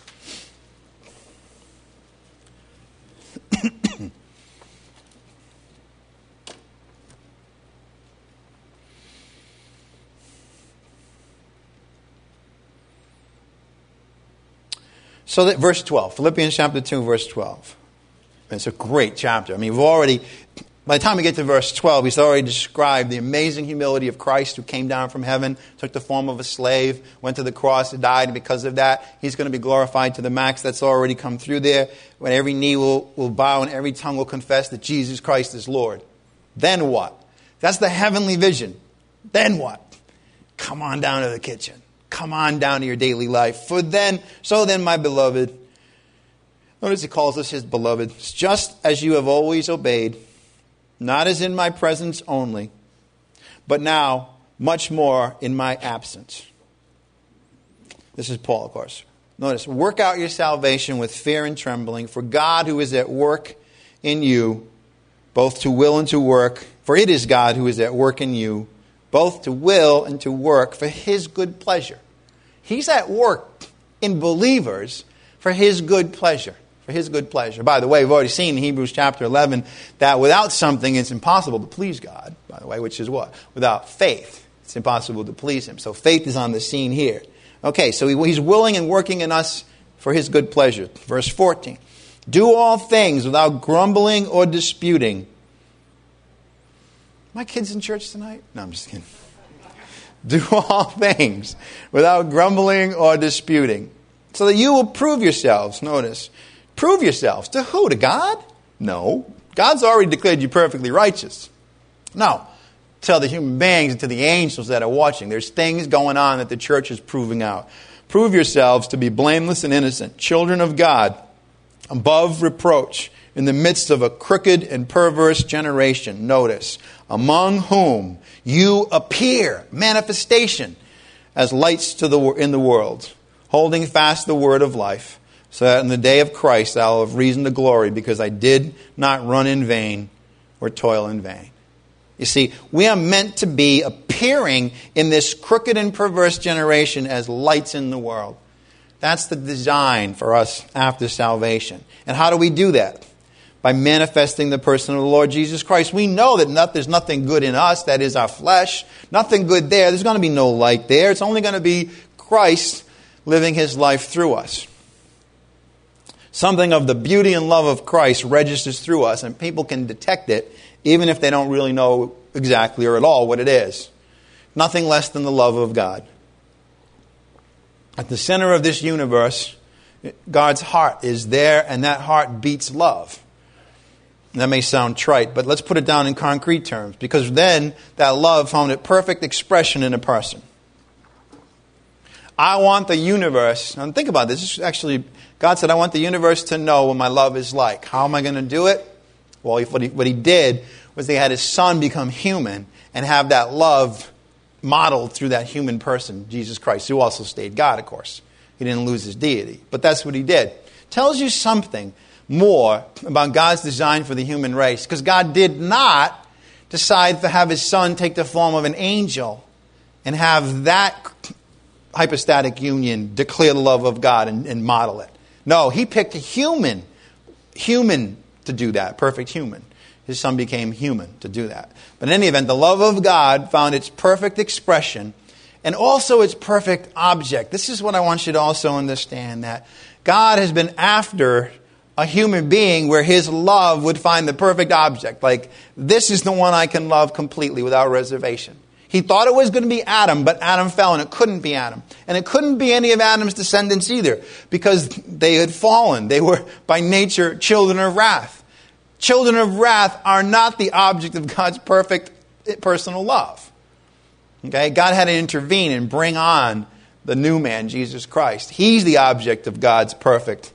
So that verse 12, Philippians chapter 2, verse 12. It's a great chapter. I mean, by the time we get to verse 12, he's already described the amazing humility of Christ who came down from heaven, took the form of a slave, went to the cross, and died. And because of that, He's going to be glorified to the max. That's already come through there. When every knee will bow and every tongue will confess that Jesus Christ is Lord. Then what? That's the heavenly vision. Then what? Come on down to the kitchen. Come on down to your daily life. So then, my beloved, notice He calls us His beloved, just as you have always obeyed, not as in my presence only, but now much more in my absence. This is Paul, of course. Notice, work out your salvation with fear and trembling, for God who is at work in you, both to will and to work, for it is God who is at work in you, both to will and to work for His good pleasure. He's at work in believers for His good pleasure. For His good pleasure. By the way, we've already seen in Hebrews chapter 11 that without something it's impossible to please God, by the way, which is what? Without faith, it's impossible to please Him. So faith is on the scene here. Okay, so He's willing and working in us for His good pleasure. Verse 14. Do all things without grumbling or disputing. My kids in church tonight? No, I'm just kidding. Do all things without grumbling or disputing, so that you will prove yourselves. Notice, prove yourselves. To who? To God? No. God's already declared you perfectly righteous. No. Tell the human beings and to the angels that are watching. There's things going on that the church is proving out. Prove yourselves to be blameless and innocent, children of God, above reproach, in the midst of a crooked and perverse generation. Notice, among whom you appear, manifestation, as lights in the world, holding fast the word of life, so that in the day of Christ I will have reason to glory, because I did not run in vain or toil in vain. You see, we are meant to be appearing in this crooked and perverse generation as lights in the world. That's the design for us after salvation. And how do we do that? By manifesting the person of the Lord Jesus Christ. We know that there's nothing good in us, that is our flesh. Nothing good there. There's going to be no light there. It's only going to be Christ living His life through us. Something of the beauty and love of Christ registers through us, and people can detect it even if they don't really know exactly or at all what it is. Nothing less than the love of God. At the center of this universe, God's heart is there, and that heart beats love. That may sound trite, but let's put it down in concrete terms, because then that love found its perfect expression in a person. I want the universe, and think about this, actually, God said, I want the universe to know what my love is like. How am I going to do it? Well, what he did was He had His Son become human and have that love modeled through that human person, Jesus Christ, who also stayed God, of course. He didn't lose His deity, but that's what He did. Tells you something more about God's design for the human race, because God did not decide to have His Son take the form of an angel and have that hypostatic union declare the love of God and model it. No, He picked a human to do that, perfect human. His Son became human to do that. But in any event, the love of God found its perfect expression and also its perfect object. This is what I want you to also understand, that God has been after a human being where His love would find the perfect object. Like, this is the one I can love completely without reservation. He thought it was going to be Adam, but Adam fell, and it couldn't be Adam. And it couldn't be any of Adam's descendants either, because they had fallen. They were by nature children of wrath. Children of wrath are not the object of God's perfect personal love. Okay? God had to intervene and bring on the new man, Jesus Christ. He's the object of God's perfect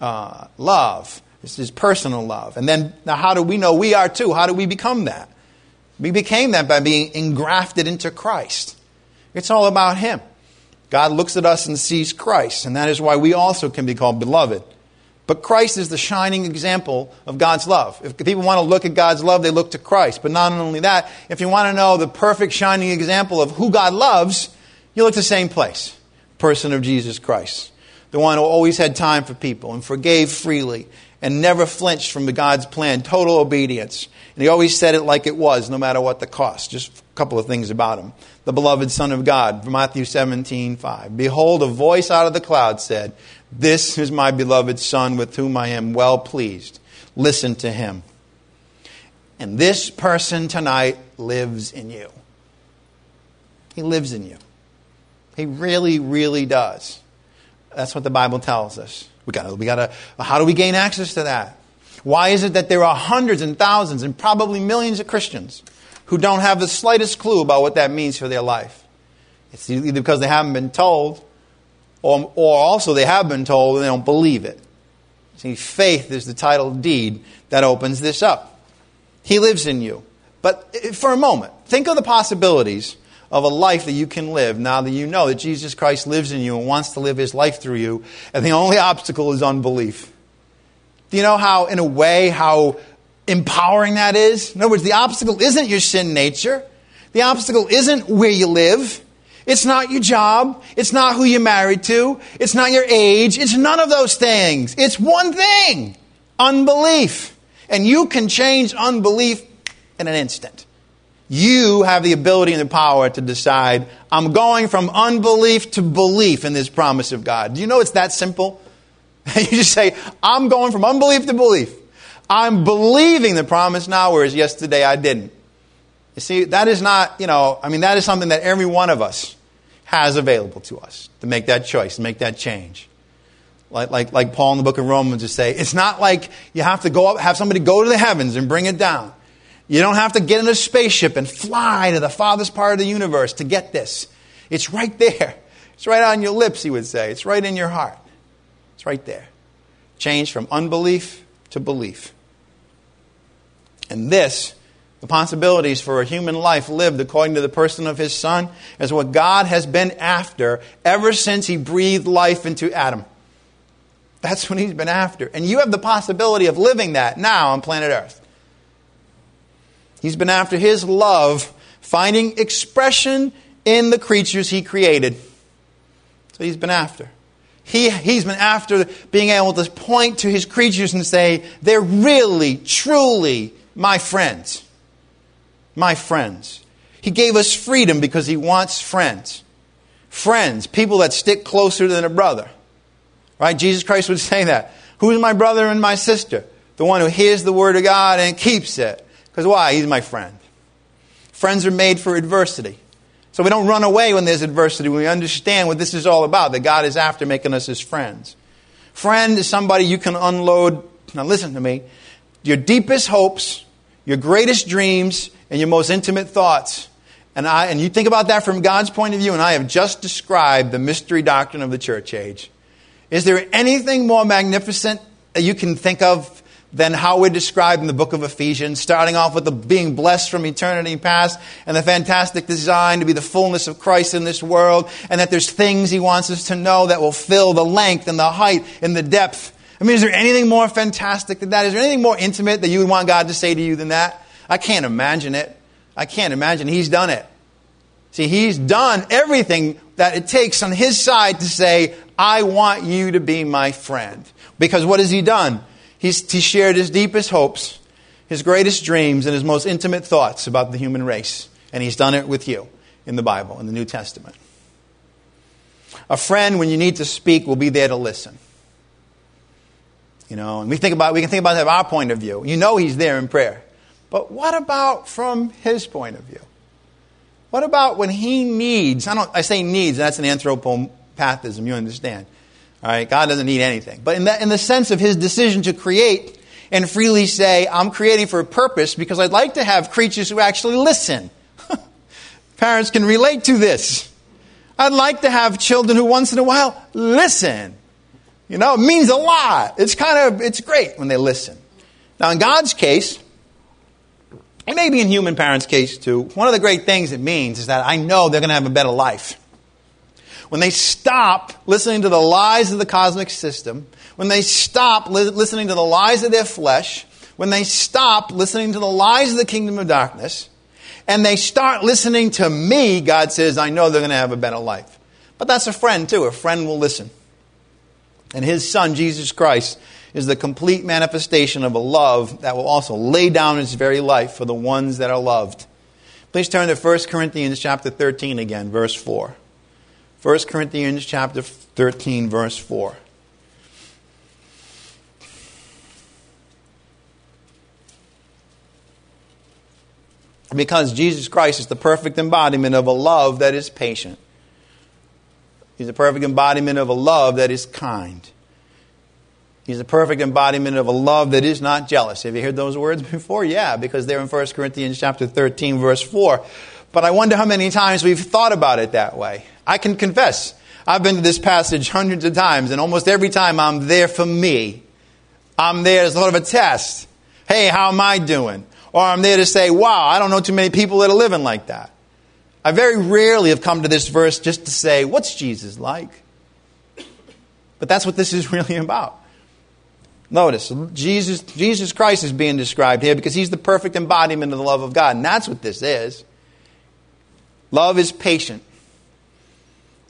love. It's His personal love. And then, now how do we know we are too? How do we become that? We became that by being engrafted into Christ. It's all about Him. God looks at us and sees Christ, and that is why we also can be called beloved. But Christ is the shining example of God's love. If people want to look at God's love, they look to Christ. But not only that, if you want to know the perfect shining example of who God loves, you look to the same place. Person of Jesus Christ. The one who always had time for people and forgave freely and never flinched from God's plan. Total obedience. And He always said it like it was, no matter what the cost. Just a couple of things about Him. The beloved Son of God, from Matthew 17:5. Behold, a voice out of the cloud said, this is my beloved Son with whom I am well pleased. Listen to Him. And this person tonight lives in you. He lives in you. He really, really does. That's what the Bible tells us. We gotta. How do we gain access to that? Why is it that there are hundreds and thousands and probably millions of Christians who don't have the slightest clue about what that means for their life? It's either because they haven't been told, or also they have been told and they don't believe it. See, faith is the title deed that opens this up. He lives in you. But for a moment, think of the possibilities of a life that you can live now that you know that Jesus Christ lives in you and wants to live His life through you, and the only obstacle is unbelief. Do you know how, in a way, how empowering that is? In other words, the obstacle isn't your sin nature. The obstacle isn't where you live. It's not your job. It's not who you're married to. It's not your age. It's none of those things. It's one thing. Unbelief. And you can change unbelief in an instant. You have the ability and the power to decide, I'm going from unbelief to belief in this promise of God. Do you know it's that simple? You just say, I'm going from unbelief to belief. I'm believing the promise now, whereas yesterday I didn't. You see, that is not, that is something that every one of us has available to us, to make that choice, to make that change. Like Paul in the book of Romans to say, it's not like you have to go up, have somebody go to the heavens and bring it down. You don't have to get in a spaceship and fly to the farthest part of the universe to get this. It's right there. It's right on your lips, he would say. It's right in your heart. It's right there. Change from unbelief to belief. And this, the possibilities for a human life lived according to the person of his Son, is what God has been after ever since he breathed life into Adam. That's what he's been after. And you have the possibility of living that now on planet Earth. He's been after his love, finding expression in the creatures he created. So he's been after. He's been after being able to point to his creatures and say, they're really, truly my friends. My friends. He gave us freedom because he wants friends. Friends, people that stick closer than a brother. Right? Jesus Christ would say that. Who's my brother and my sister? The one who hears the word of God and keeps it. Because why? He's my friend. Friends are made for adversity. So we don't run away when there's adversity. We understand what this is all about, that God is after making us his friends. Friend is somebody you can unload, now listen to me, your deepest hopes, your greatest dreams, and your most intimate thoughts. And you think about that from God's point of view, and I have just described the mystery doctrine of the church age. Is there anything more magnificent that you can think of than how we're described in the book of Ephesians, starting off with the being blessed from eternity past and the fantastic design to be the fullness of Christ in this world, and that there's things he wants us to know that will fill the length and the height and the depth. I mean, is there anything more fantastic than that? Is there anything more intimate that you would want God to say to you than that? I can't imagine it. I can't imagine. He's done it. See, he's done everything that it takes on his side to say, I want you to be my friend. Because what has he done? He shared his deepest hopes, his greatest dreams, and his most intimate thoughts about the human race. And he's done it with you in the Bible, in the New Testament. A friend, when you need to speak, will be there to listen. And we can think about that from our point of view. He's there in prayer. But what about from his point of view? What about when he needs? I say needs, that's an anthropopathism, you understand. All right, God doesn't need anything. But in the sense of his decision to create and freely say, I'm creating for a purpose because I'd like to have creatures who actually listen. Parents can relate to this. I'd like to have children who once in a while listen. It means a lot. It's great when they listen. Now in God's case, and maybe in human parents' case too, one of the great things it means is that I know they're going to have a better life. When they stop listening to the lies of the cosmic system, when they stop listening to the lies of their flesh, when they stop listening to the lies of the kingdom of darkness, and they start listening to me, God says, I know they're going to have a better life. But that's a friend too. A friend will listen. And his Son, Jesus Christ, is the complete manifestation of a love that will also lay down its very life for the ones that are loved. Please turn to 1 Corinthians chapter 13 again, verse 4. 1 Corinthians chapter 13, verse 4. Because Jesus Christ is the perfect embodiment of a love that is patient. He's a perfect embodiment of a love that is kind. He's a perfect embodiment of a love that is not jealous. Have you heard those words before? Yeah, because they're in 1 Corinthians chapter 13, verse 4. But I wonder how many times we've thought about it that way. I can confess, I've been to this passage hundreds of times, and almost every time I'm there for me. I'm there as sort of a test. Hey, how am I doing? Or I'm there to say, wow, I don't know too many people that are living like that. I very rarely have come to this verse just to say, what's Jesus like? But that's what this is really about. Notice, Jesus Christ is being described here because he's the perfect embodiment of the love of God. And that's what this is. Love is patient.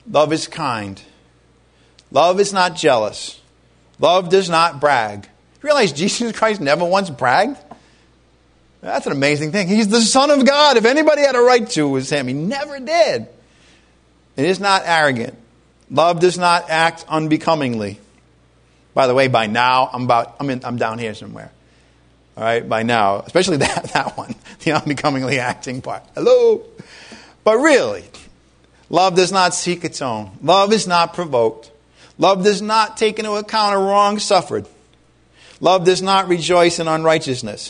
Love is kind. Love is not jealous. Love does not brag. You realize Jesus Christ never once bragged? That's an amazing thing. He's the Son of God. If anybody had a right to, it was him. He never did. It is not arrogant. Love does not act unbecomingly. By the way, by now, I'm down here somewhere. All right, by now, especially that one, the unbecomingly acting part. Hello. But really, love does not seek its own. Love is not provoked. Love does not take into account a wrong suffered. Love does not rejoice in unrighteousness,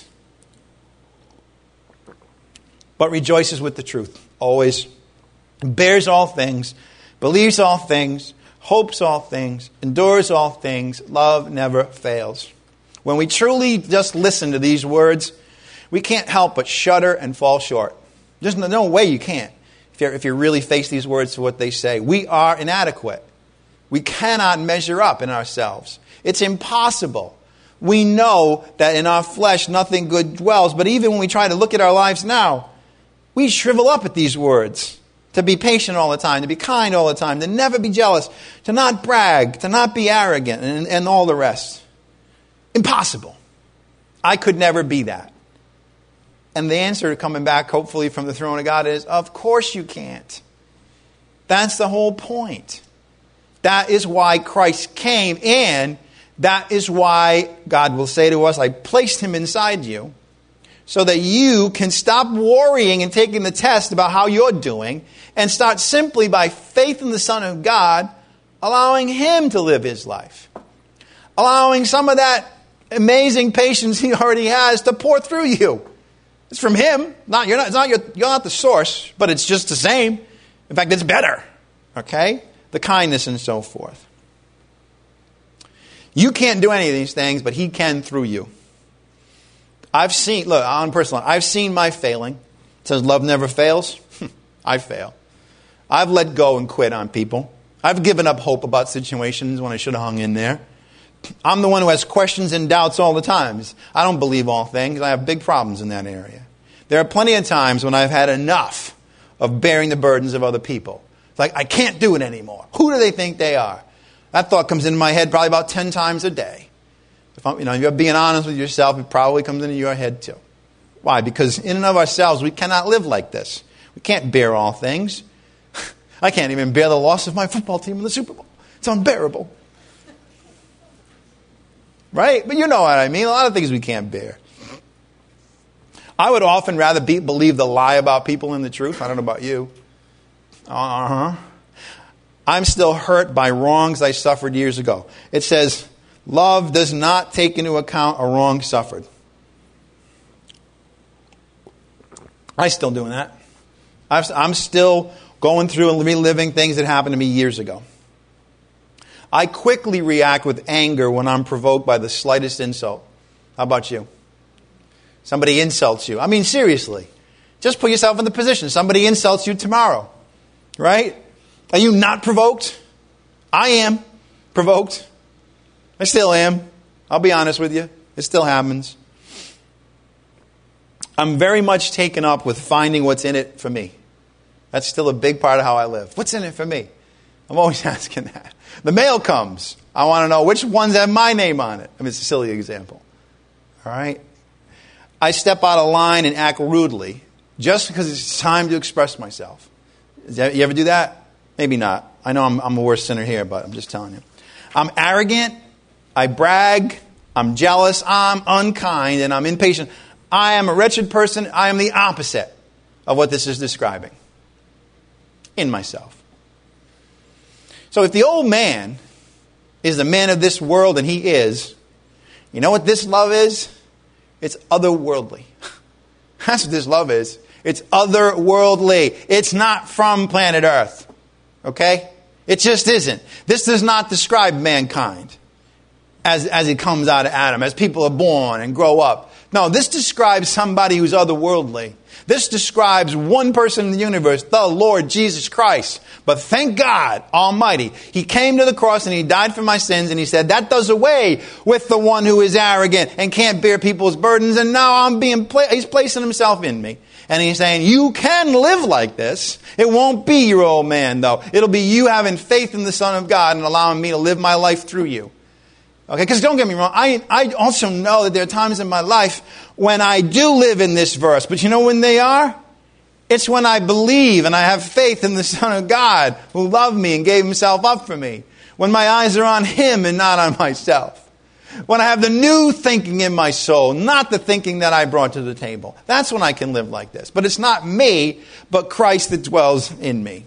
but rejoices with the truth. Always bears all things, believes all things, hopes all things, endures all things. Love never fails. When we truly just listen to these words, we can't help but shudder and fall short. There's no way you can't if you really face these words to what they say. We are inadequate. We cannot measure up in ourselves. It's impossible. We know that in our flesh nothing good dwells, but even when we try to look at our lives now, we shrivel up at these words. To be patient all the time, to be kind all the time, to never be jealous, to not brag, to not be arrogant, and all the rest. Impossible. I could never be that. And the answer coming back, hopefully, from the throne of God is, of course you can't. That's the whole point. That is why Christ came, and that is why God will say to us, I placed him inside you, so that you can stop worrying and taking the test about how you're doing, and start simply by faith in the Son of God, allowing him to live his life. Allowing some of that amazing patience he already has to pour through you. It's from him. You're not the source, but it's just the same. In fact, it's better. Okay? The kindness and so forth. You can't do any of these things, but he can through you. I've seen my failing. It says love never fails. I fail. I've let go and quit on people. I've given up hope about situations when I should have hung in there. I'm the one who has questions and doubts all the time. I don't believe all things. I have big problems in that area. There are plenty of times when I've had enough of bearing the burdens of other people. It's like, I can't do it anymore. Who do they think they are? That thought comes into my head probably about 10 times a day. If you're being honest with yourself, it probably comes into your head too. Why? Because in and of ourselves, we cannot live like this. We can't bear all things. I can't even bear the loss of my football team in the Super Bowl. It's unbearable. Right? But you know what I mean. A lot of things we can't bear. I would often rather believe the lie about people than the truth. I don't know about you. I'm still hurt by wrongs I suffered years ago. It says, love does not take into account a wrong suffered. I'm still doing that. I'm still going through and reliving things that happened to me years ago. I quickly react with anger when I'm provoked by the slightest insult. How about you? Somebody insults you. I mean, seriously. Just put yourself in the position. Somebody insults you tomorrow. Right? Are you not provoked? I am provoked. I still am. I'll be honest with you. It still happens. I'm very much taken up with finding what's in it for me. That's still a big part of how I live. What's in it for me? I'm always asking that. The mail comes. I want to know which ones have my name on it. I mean, it's a silly example. All right? I step out of line and act rudely just because it's time to express myself. You ever do that? Maybe not. I know I'm a worse sinner here, but I'm just telling you. I'm arrogant. I brag. I'm jealous. I'm unkind. And I'm impatient. I am a wretched person. I am the opposite of what this is describing in myself. So if the old man is the man of this world, and he is, you know what this love is? It's otherworldly. That's what this love is. It's otherworldly. It's not from planet Earth. Okay? It just isn't. This does not describe mankind as it comes out of Adam, as people are born and grow up. No, this describes somebody who's otherworldly. This describes one person in the universe, the Lord Jesus Christ. But thank God Almighty, He came to the cross and He died for my sins, and He said, that does away with the one who is arrogant and can't bear people's burdens, and now He's placing Himself in me. And He's saying, you can live like this. It won't be your old man, though. It'll be you having faith in the Son of God and allowing me to live my life through you. Okay, because don't get me wrong, I also know that there are times in my life when I do live in this verse. But you know when they are? It's when I believe and I have faith in the Son of God who loved me and gave Himself up for me. When my eyes are on Him and not on myself. When I have the new thinking in my soul, not the thinking that I brought to the table. That's when I can live like this. But it's not me, but Christ that dwells in me.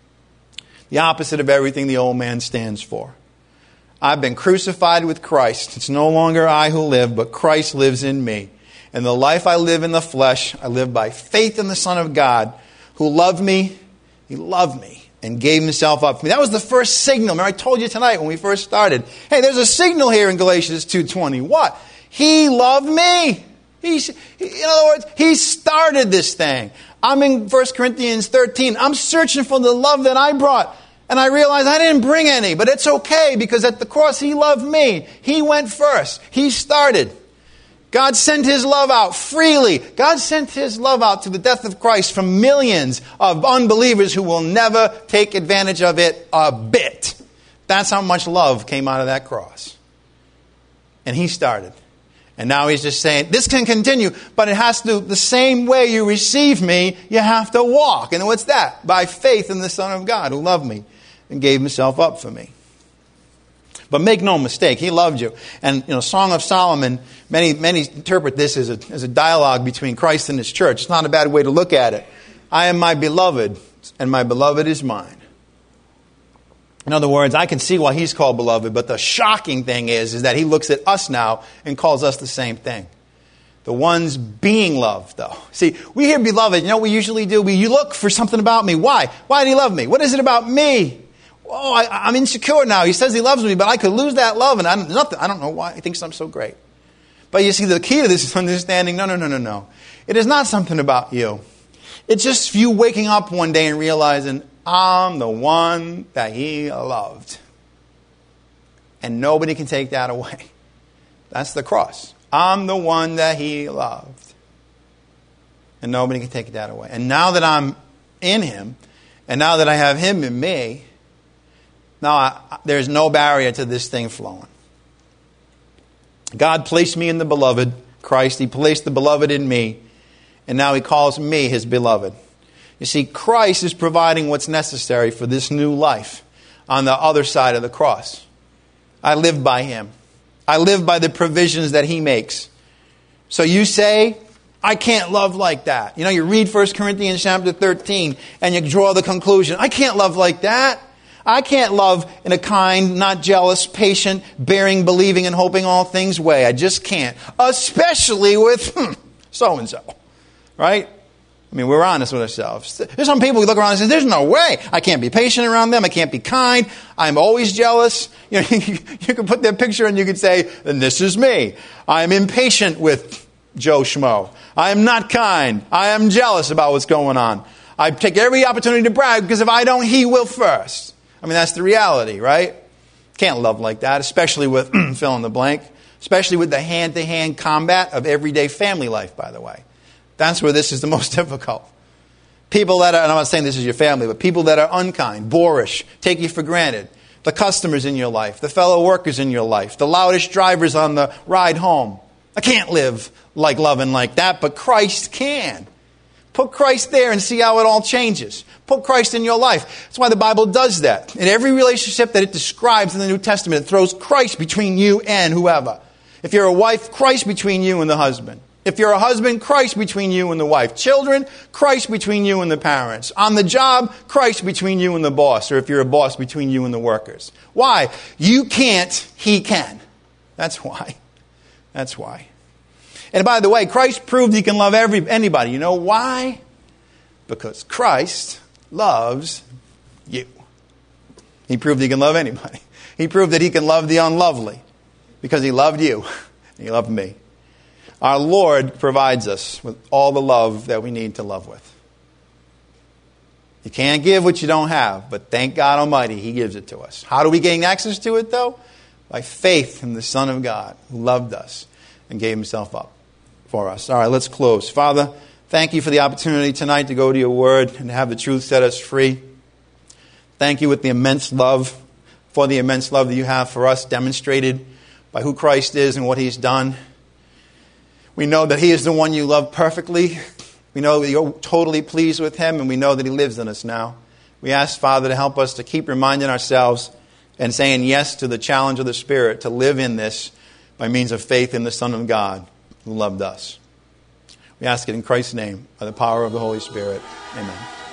The opposite of everything the old man stands for. I've been crucified with Christ. It's no longer I who live, but Christ lives in me. And the life I live in the flesh, I live by faith in the Son of God, who loved me. He loved me and gave Himself up for me. That was the first signal. Remember, I told you tonight when we first started. Hey, there's a signal here in Galatians 2:20. What? He loved me. In other words, He started this thing. I'm in 1 Corinthians 13. I'm searching for the love that I brought. And I realized I didn't bring any, but it's okay because at the cross He loved me. He went first. He started. God sent His love out freely. God sent His love out to the death of Christ from millions of unbelievers who will never take advantage of it a bit. That's how much love came out of that cross. And He started. And now He's just saying, this can continue, but it has to, the same way you receive me, you have to walk. And what's that? By faith in the Son of God who loved me and gave Himself up for me. But make no mistake, He loved you. And, Song of Solomon, many interpret this as a dialogue between Christ and His church. It's not a bad way to look at it. I am my beloved, and my beloved is mine. In other words, I can see why He's called beloved, but the shocking thing is that He looks at us now and calls us the same thing. The ones being loved, though. See, we hear beloved, you know what we usually do? You look for something about me. Why? Why did He love me? What is it about me? Oh, I'm insecure now. He says He loves me, but I could lose that love, and I don't know why He thinks I'm so great. But you see, the key to this is understanding, no. It is not something about you. It's just you waking up one day and realizing, I'm the one that He loved. And nobody can take that away. That's the cross. I'm the one that He loved. And nobody can take that away. And now that I'm in Him, and now that I have Him in me, now there's no barrier to this thing flowing. God placed me in the beloved, Christ. He placed the beloved in me. And now He calls me His beloved. You see, Christ is providing what's necessary for this new life on the other side of the cross. I live by Him. I live by the provisions that He makes. So you say, I can't love like that. You read 1 Corinthians chapter 13 and you draw the conclusion, I can't love like that. I can't love in a kind, not jealous, patient, bearing, believing, and hoping all things way. I just can't. Especially with so-and-so. Right? I mean, we're honest with ourselves. There's some people who look around and say, there's no way. I can't be patient around them. I can't be kind. I'm always jealous. You can put their picture and you can say, then this is me. I'm impatient with Joe Schmo. I am not kind. I am jealous about what's going on. I take every opportunity to brag because if I don't, he will first. I mean, that's the reality, right? Can't love like that, especially with fill in the blank, especially with the hand-to-hand combat of everyday family life, by the way. That's where this is the most difficult. People that are, and I'm not saying this is your family, but people that are unkind, boorish, take you for granted. The customers in your life, the fellow workers in your life, the loudest drivers on the ride home. I can't live like loving like that, but Christ can. Put Christ there and see how it all changes. Put Christ in your life. That's why the Bible does that. In every relationship that it describes in the New Testament, it throws Christ between you and whoever. If you're a wife, Christ between you and the husband. If you're a husband, Christ between you and the wife. Children, Christ between you and the parents. On the job, Christ between you and the boss. Or if you're a boss, between you and the workers. Why? You can't, he can. That's why. That's why. And by the way, Christ proved he can love anybody. You know why? Because Christ loves you. He proved he can love anybody. He proved that he can love the unlovely. Because he loved you. And he loved me. Our Lord provides us with all the love that we need to love with. You can't give what you don't have, but thank God Almighty, He gives it to us. How do we gain access to it, though? By faith in the Son of God, who loved us and gave Himself up for us. All right, let's close. Father, thank You for the opportunity tonight to go to Your Word and have the truth set us free. Thank You for the immense love that You have for us, demonstrated by who Christ is and what He's done. We know that He is the one You love perfectly. We know that You're totally pleased with Him, and we know that He lives in us now. We ask, Father, to help us to keep reminding ourselves and saying yes to the challenge of the Spirit to live in this by means of faith in the Son of God who loved us. We ask it in Christ's name, by the power of the Holy Spirit. Amen.